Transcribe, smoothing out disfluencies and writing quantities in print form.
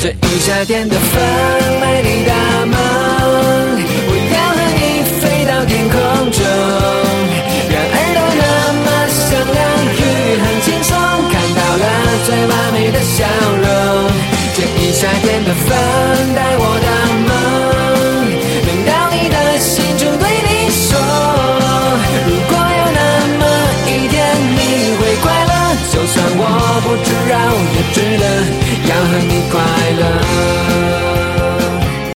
这一夏天的风，美丽的梦，我要和你飞到天空中，让耳朵那么响亮，雨很轻松，看到了最完美的笑容。这一夏天的风，带我到梦，能到你的心中对你说，如果有那么一天你会快乐，就算我不知道，也值得要和你快乐。